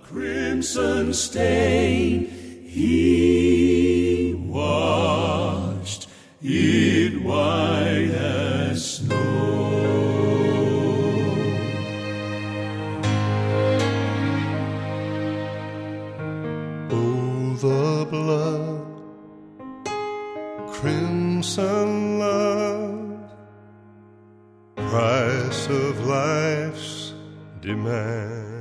crimson stain, He washed it white as snow. Oh, the blood, crimson love, price of life's demand.